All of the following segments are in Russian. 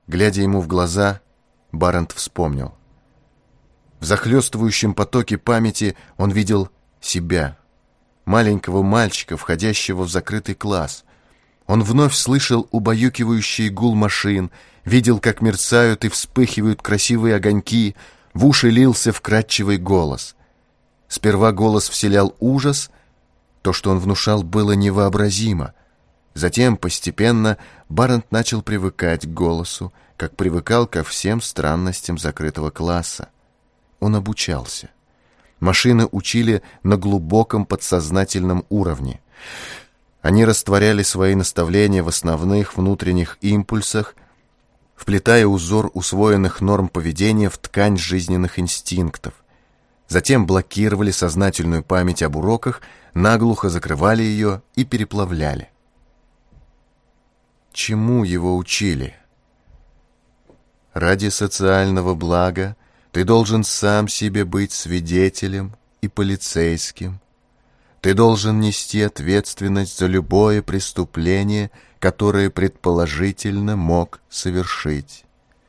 Глядя ему в глаза, Барент вспомнил. В захлестывающем потоке памяти он видел себя, маленького мальчика, входящего в закрытый класс. Он вновь слышал убаюкивающий гул машин, видел, как мерцают и вспыхивают красивые огоньки, в уши лился вкрадчивый голос. Сперва голос вселял ужас, то, что он внушал, было невообразимо. Затем, постепенно, Барент начал привыкать к голосу, как привыкал ко всем странностям закрытого класса. Он обучался. Машины учили на глубоком подсознательном уровне. Они растворяли свои наставления в основных внутренних импульсах, вплетая узор усвоенных норм поведения в ткань жизненных инстинктов. Затем блокировали сознательную память об уроках, наглухо закрывали ее и переплавляли. Чему его учили? Ради социального блага ты должен сам себе быть свидетелем и полицейским. Ты должен нести ответственность за любое преступление, которое предположительно мог совершить.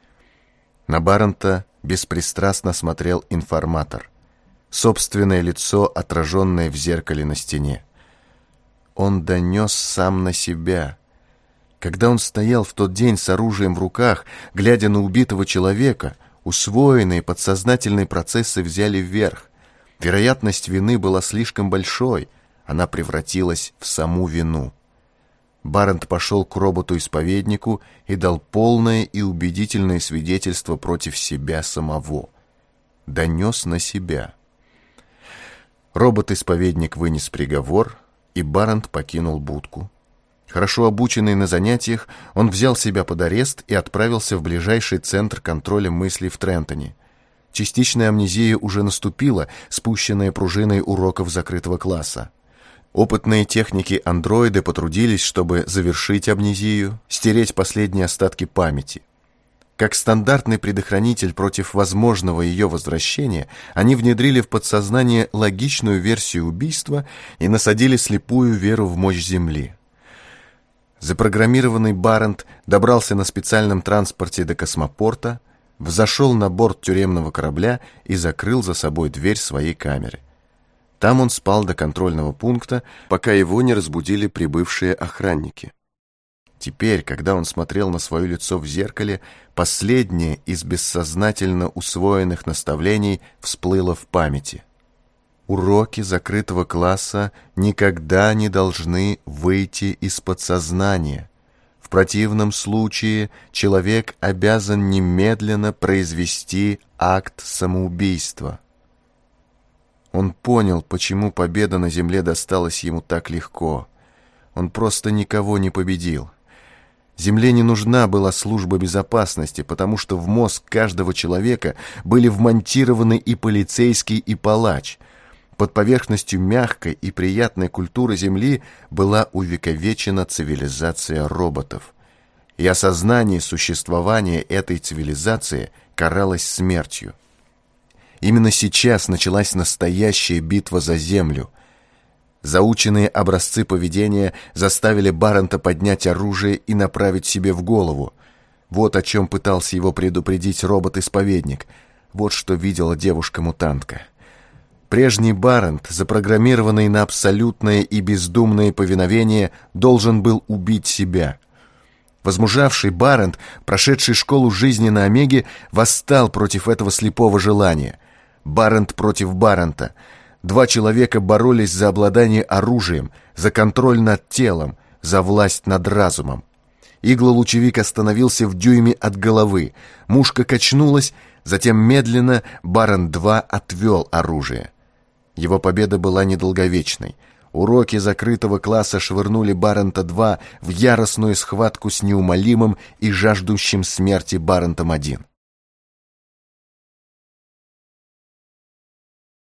На Барента беспристрастно смотрел информатор. Собственное лицо, отраженное в зеркале на стене. Он донес сам на себя. Когда он стоял в тот день с оружием в руках, глядя на убитого человека, усвоенные подсознательные процессы взяли вверх. Вероятность вины была слишком большой, она превратилась в саму вину. Барент пошел к роботу-исповеднику и дал полное и убедительное свидетельство против себя самого. Донес на себя. Робот-исповедник вынес приговор, и Барент покинул будку. Хорошо обученный на занятиях, он взял себя под арест и отправился в ближайший центр контроля мыслей в Трентоне. Частичная амнезия уже наступила, спущенная пружиной уроков закрытого класса. Опытные техники-андроиды потрудились, чтобы завершить амнезию, стереть последние остатки памяти. Как стандартный предохранитель против возможного ее возвращения, они внедрили в подсознание логичную версию убийства и насадили слепую веру в мощь Земли. Запрограммированный Барент добрался на специальном транспорте до космопорта, взошел на борт тюремного корабля и закрыл за собой дверь своей камеры. Там он спал до контрольного пункта, пока его не разбудили прибывшие охранники. Теперь, когда он смотрел на свое лицо в зеркале, последнее из бессознательно усвоенных наставлений всплыло в памяти. Уроки закрытого класса никогда не должны выйти из подсознания. В противном случае человек обязан немедленно произвести акт самоубийства. Он понял, почему победа на земле досталась ему так легко. Он просто никого не победил. Земле не нужна была служба безопасности, потому что в мозг каждого человека были вмонтированы и полицейский, и палач. Под поверхностью мягкой и приятной культуры Земли была увековечена цивилизация роботов. И осознание существования этой цивилизации каралось смертью. Именно сейчас началась настоящая битва за Землю. Заученные образцы поведения заставили Барента поднять оружие и направить себе в голову. Вот о чем пытался его предупредить робот-исповедник. Вот что видела девушка-мутантка. Прежний Барент, запрограммированный на абсолютное и бездумное повиновение, должен был убить себя. Возмужавший Барент, прошедший школу жизни на Омеге, восстал против этого слепого желания. Барент против Барента. Два человека боролись за обладание оружием, за контроль над телом, за власть над разумом. Иглолучевик остановился в дюйме от головы. Мушка качнулась, затем медленно Барент-2 отвел оружие. Его победа была недолговечной. Уроки закрытого класса швырнули Барента-2 в яростную схватку с неумолимым и жаждущим смерти Барентом-1.